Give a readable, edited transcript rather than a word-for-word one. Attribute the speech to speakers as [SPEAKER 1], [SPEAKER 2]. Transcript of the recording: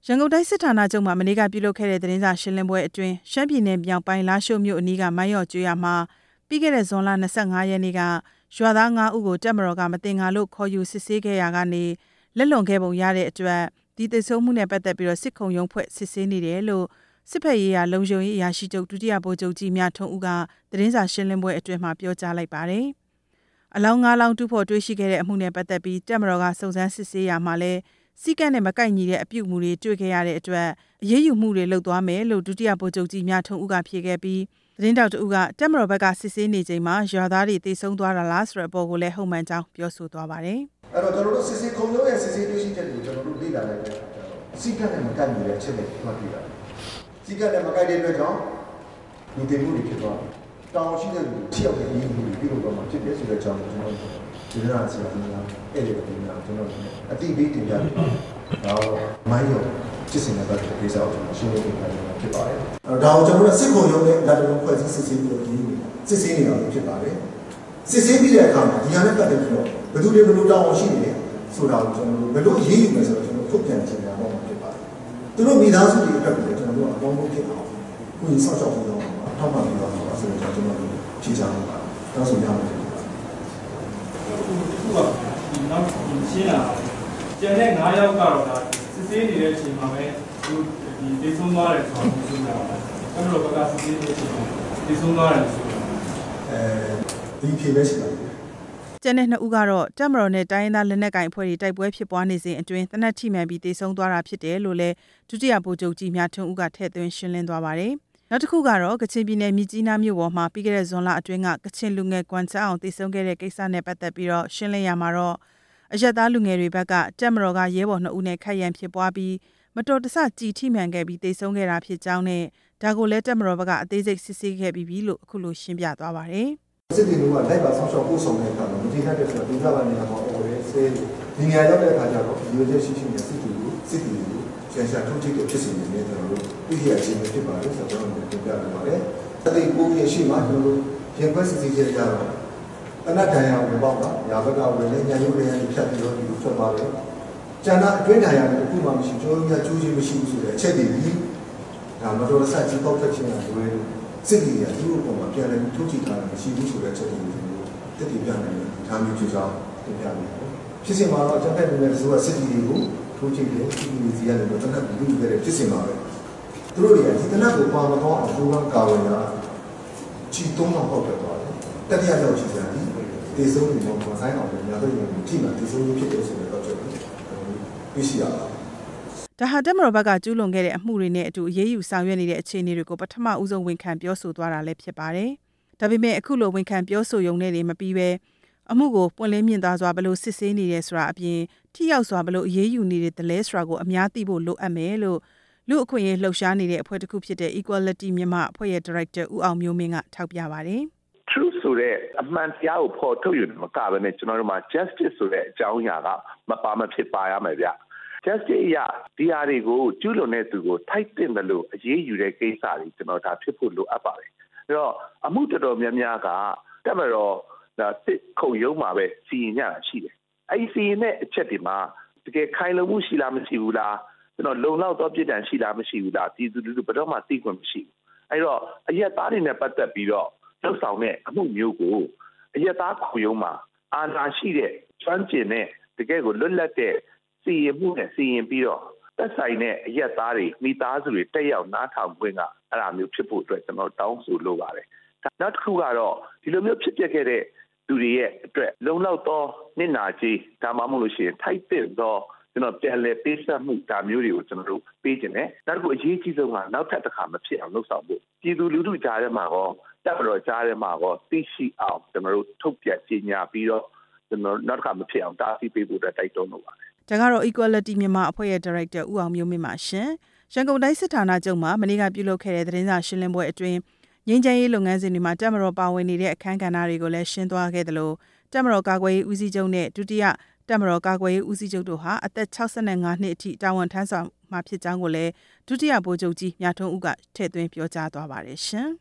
[SPEAKER 1] ရန်ကုန်တိုင်းစစ်ဌာနချုပ်မှာမနေ့ကပြုလုပ်ခဲ့တဲ့သတင်းစာရှင်းလင်းပွဲအတွင်းရှမ်းပြည်နယ်မြောက်ပိုင်းလားရှိုးမြို့အနီးကမိုင်းရော့ကျွော်မှာပြီးခဲ့တဲ့ဇွန်လ25ရက်နေ့ကရွာသား9ဦးကိုတပ်မတော်ကမတင်ငါလို့ခေါ်ယူစစ်ဆေးခဲ့ရာကနေလက်လွန်ခဲ့ပုံရတဲ့အတွက်ဒီသေဆုံးမှုနဲ့ပတ်သက်ပြီးတော့စစ်ခုံရုံးဖွဲ့စစ်ဆေးနေတယ်လို့စစ်ဖက်ရေးရာလုံခြုံရေးအရာရှိချုပ်ဒုတိယဗိုလ်ချုပ်ကြီးမြထွန်းဦးကသတင်းစာရှင်းလင်းပွဲအတွင်းမှာပြောကြားလိုက်ပါတယ်။အလောင်း9လောင်းတူဖို့တွေ့ရှိခဲ့တဲ့အမှုနဲ့ပတ်သက်ပြီးတပ်မတော်ကစုံစမ်းစစ်ဆေးရာမှာလဲစီကံနဲ့မကိုက်ညီတဲ့အပြုအမူတွေတွေ့ခဲ့ရတဲ့အတွက်အရေးယူမှုတွေလုပ်သွားမယ်လို့ဒုတိယဗိုလ်ချုပ်ကြီးမြထွန်းဦးကဖြေခဲ့ပြီးသတင်းတောက်တဦးကတပ်မတော်ဘက်ကစစ်ဆေးနေချိန်မှာရွာသားတွေတေဆုံးသွားတာလားဆိုတဲ့အပေါ်ကိုလည်းဟုတ်မှန်ကြောင်းပြောဆိုသွားပါတယ်
[SPEAKER 2] ။အဲ့တော့ကျွန်တော်တို့စစ်ဆေးခုံရုံးရဲ့စစ်ဆေးတွေ့ရှိချက်တွေကိုကျွန်တော်တို့လေ့လာလိုက်တဲ့စီကံနဲ့မကိုက်ညီတဲ့အချက်တွေတွေ့တာ။စီကံနဲ့မကိုက်တဲ့အတွက်ကြောင့်လူတင်မှုတွေဖြစ်သွားတယ်။တောင်းရှိတဲ့လူထိရောက်တဲ့အရေးယူမှုတွေပြုလုပ်တော့မှဖြစ်တဲ့ဆိုတဲ့အကြောင်းကိုကျွန်တော်တို့ဒီနေ့အစီအစဉ်ကအဲ့ဒီလိုမျိုးကျွန်တော်တို့အတိအပေးတင်ပြတယ်။ဒါမိုင်းရောစစ်စင်တဲ့ကိစ္စကိုကျွန်တော်ရှင်းလင်းပြနေတာဖြစ်ပါတယ်။ဒါကိုကျွန်တော်တို့စစ်ခုံရုံးနဲ့လက်တော်ဖွဲ့စည်းစစ်ဆေးပြီးတော့ဒီစစ်ဆေးနေတာဖြစ်ပါတယ်။စစ်ဆေးပြီးတဲ့အခါမှာဒီဟာနဲ့ပတ်သက်ပြီးတော့ဘယ်သူတွေဘယ်လိုတောင်းရှိနေလဲဆိုတာကိုကျွန်တော်တို့ဘယ်လိုရေးယူမယ်ဆိုတော့ကျွန်တော်ထုတ်ပြန်ချင်တာတော့ဖြစ်ပါတယ်။သူတို့မိသားစုတွေအတွက်ကိုကျွန်တော်တို့အကောင်းဆုံးဖြစ်အောင်ကိုယ်စောင့်ရှောက်ပြီးတော့ထောက်ပံ့ပြီးတော့ဆိုတော့ကျွန်တော်တို့ဖြေချမှာပါ။တောင်းဆိုရမှာဖြစ်ပါတယ်
[SPEAKER 3] ။အခုကဒီနောက်ရှင်းလာကျန်တဲ့9ယောက်ကတော့ဒါစစ်ဆေးနေတဲ့အချိန်မှာပဲဒီဒေဆုံးသွားတယ်ဆိုတာကိုပြောတာပါ။အဲ့လိုဘက်ကစစ်ဆေးနေတဲ့အချိန်မှာဒေဆုံးသွားတယ်ဆိုတာ
[SPEAKER 2] ဒီဖြေပဲရှိပါတယ်
[SPEAKER 1] ကျန်တဲ့2ဦးကတော့တပ်မတော်နဲ့တိုင်းရင်းသားလက်နက်ကိုင်အဖွဲ့တွေတိုက်ပွဲဖြစ်ပွားနေစဉ်အတွင်းတနက်ထိမှန်ပြီးတေဆုံးသွားတာဖြစ်တယ်လို့လည်းဒုတိယဗိုလ်ချုပ်ကြီးမြထွန်းဦးကထည့်သွင်းရှင်းလင်းသွားပါတယ်။နောက်တစ်ခုကတော့ကချင်ပြည်နယ်မြစ်ကြီးနားမြို့ပေါ်မှာပြီးခဲ့တဲ့ဇွန်လအတွင်းကကချင်လူငယ်ကွမ်ချအောင်တေဆုံးခဲ့တဲ့ကိစ္စနဲ့ပတ်သက်ပြီးတော့ရှင်းလင်းရမှာတော့အရက်သားလူငယ်တွေဘက်ကတပ်မတော်ကရဲဘော်2ဦးနဲ့ခိုက်ရန်ဖြစ်ပွားပြီးမတော်တဆကြည်ထိမှန်ခဲ့ပြီးတေဆုံးခဲ့တာဖြစ်ကြောင်းနဲ့ဒါကိုလည်းတပ်မတော်ဘက်ကအသေးစိတ်စစ်ဆေးခဲ့ပြီးလို့အခုလိုရှင်းပြသွားပါတယ်
[SPEAKER 2] ။စစ်တီတို့ကလိုက်ပါဆောင်ရှောက်ပို့ဆောင်တဲ့အခါမှာမတိကျတဲ့ဆိုတာဒီကဘာနေမှာအော်ရဲစေးဒီနေရာရောက်တဲ့အခါကျတော့ဒီလိုချက်ရှိရှိနဲ့စစ်တီကိုဆရာထုတ်ထိပ်ကိုဖြစ်စီနေတယ်ကျွန်တော်တို့ပြည်ရချင်းဖြစ်ပါတယ်ဆိုတော့ကျွန်တော်တို့ပြောပြရပါတယ်။အဲ့ဒီကိုရရှိမှကျွန်တော်တို့ရင်ခွဲစစ်ဆေးကြရတော့တနတ်တန်ရဝင်ပေါ့နော်။ညာဘက်ကဝင်နေညာရုပ်ရည်ဖြတ်ပြီးတော့ဒီလိုထွက်သွားတယ်။ကျန်တာအတွင်းတန်ရလည်းအခုမှမရှိကျွန်တော်တို့ကကျိုးချင်းမရှိဘူးဆိုတဲ့အချက်တွေပြီးဒါမတော်တဆကြီးပေါက်ထွက်ခြင်းကလွယ်လို့စစ်တီကသူ့အပေါ်မှာပြန်လည်ထုတ်ထိပ်ထားတာမရှိဘူးဆိုတဲ့အချက်တွေတက်တည်ပြနိုင်တယ်ဒါမျိုးဖြစ်ကြောင်းတင်ပြနေတယ်ဖြစ်စဉ်မှာတော့ကျန်တဲ့လူတွေဆိုတာစစ်တီတွေကိုထိုးချိတ်တယ်စစ်တီတွေစီရတယ်တော့တနက်လူတွေတဲ့ဖြစ်စဉ်မှာပဲသူတို့တွေကဒီတနက်ကိုပါမတော့အကျိုးကကာဝယ်ရချီတုံးတော့ဟုတ်တယ်သွားတယ်တတိယတော့ချီစရာဒီတေဆုံးနေတော့ဆိုင်အောင်လည်းညာတော့ထိမှတေဆုံးဖြစ်တယ်ဆိုတော့ကျွန်တော်သိရှိရတာ
[SPEAKER 1] ဒါဟာတပ်မတော်ဘက်ကကျူးလွန်ခဲ့တဲ့အမှုတွေနဲ့အတူအရေးယူဆောင်ရွက်နေတဲ့အခြေအနေတွေကိုပထမဦးဆုံးဝန်ခံပြောဆိုသွားတာလည်းဖြစ်ပါတယ်။ဒါပေမဲ့အခုလိုဝန်ခံပြောဆိုရုံနဲ့မပြီးပဲအမှုကိုပွင့်လင်းမြင်သာစွာဘလို့စစ်ဆေးနေတယ်ဆိုတာအပြင်ထိရောက်စွာဘလို့အရေးယူနေတယ်လဲဆိုတာကိုအများသိဖို့လိုအပ်မယ်လို့လူအခွင့်အရေးလှုပ်ရှားနေတဲ့အဖွဲ့တစ်ခုဖြစ်တဲ့ Equality မြန်မာအဖွဲ့ရဲ့ Director ဦးအောင်မျိုးမင်းကထောက်ပြပါတယ်
[SPEAKER 4] ။ Truth ဆိုတဲ့အမှန်တရားကိုဖော်ထုတ်ယူမကဘဲနဲ့ကျွန်တော်တို့မှာ justice ဆိုတဲ့အကြောင်းအရာကမပါမဖြစ်ပါရမယ်ဗျ။ justice အရာဒီဟာတွေကိုကျူးလွန်တဲ့သူကိုထိုက်တင်တယ်လို့အရေးယူတဲ့ကိစ္စတွေကျွန်တော်ဒါဖြစ်ဖို့လိုအပ်ပါတယ်။အဲတော့အမှုတော်တော်များများကတပ်မတော်စစ်ခုံရုံးမှာပဲစီရင်ရတာရှိတယ်။အဲဒီစီရင်တဲ့အချက်တွေမှာတကယ်ခိုင်လုံမှုရှိလားမရှိဘူးလားကျွန်တော်လုံလောက်သောပြည်တံရှိလားမရှိဘူးလားပြည်သူလူထုဘယ်တော့မှသိခွင့်မရှိဘူး။အဲတော့အရက်သားတွေနဲ့ပတ်သက်ပြီးတော့လှုပ်ဆောင်တဲ့အမှုမျိုးကိုအရက်သားခုံရုံးမှာအာဏာရှိတဲ့ကျွမ်းကျင်တဲ့တကယ်ကိုလွတ်လပ်တဲ့စီရင်မှုနဲ့စီရင်ပြီးတော့သက်ဆိုင်တဲ့အရက်သားတွေမိသားစုတွေတက်ရောက်နားထောင်ခွင့်ကအဲ့ဒါမျိုးဖြစ်ဖို့အတွက်ကျွန်တော်တောင်းဆိုလိုပါတယ်။နောက်တစ်ခုကတော့ဒီလိုမျိုးဖြစ်ပျက်ခဲ့တဲ့သူတွေရဲ့အတွက်လုံလောက်သောနစ်နာကြေးဒါမှမဟုတ်လို့ရှိရင်ထိုက်တဲ့သောကျွန်တော်ပြန်လည်ပေးဆက်မှုဒါမျိုးတွေကိုကျွန်တော်တို့ပေးခြင်းနဲ့နောက်တစ်ခုအရေးကြီးဆုံးကနောက်ထပ်တစ်ခါမဖြစ်အောင်လုပ်ဆောင်ဖို့ပြည်သူလူထုကြားထဲမှာရောတပ်မတော်ကြားထဲမှာရောသိရှိအောင်ကျွန်တော်တို့ထုတ်ပြန်ကြေညာပြီးတော့ကျွန်တော်နောက်တစ်ခါမဖြစ်အောင်တားဆီးပေးဖို့အတွက်တိုက်တွန်းလိုပါတယ်
[SPEAKER 1] ။ဒါကတော့ Equality မြန်မာအဖွဲ့ရဲ့ Director ဦးအောင်မျိုးမင်းပါရှင်။ရန်ကုန်တိုင်းစစ်ဌာနချုပ်မှာမနေ့ကပြုလုပ်ခဲ့တဲ့သတင်းစာရှင်းလင်းပွဲအတွင်းငြိမ်းချမ်းရေးလုပ်ငန်းစဉ်တွေမှာတပ်မတော်ပါဝင်နေတဲ့အခမ်းကဏ္ဍတွေကိုလည်းရှင်းသွားခဲ့တယ်လို့တပ်မတော်ကာကွယ်ရေးဦးစီးချုပ်နဲ့ဒုတိယတပ်မတော်ကာကွယ်ရေးဦးစီးချုပ်တို့ဟာအသက်65နှစ်အထိတာဝန်ထမ်းဆောင်မှာဖြစ်ကြောင်းကိုလည်းဒုတိယဗိုလ်ချုပ်ကြီးမြထွန်းဦးကထည့်သွင်းပြောကြားသွားပါတယ်ရှင်။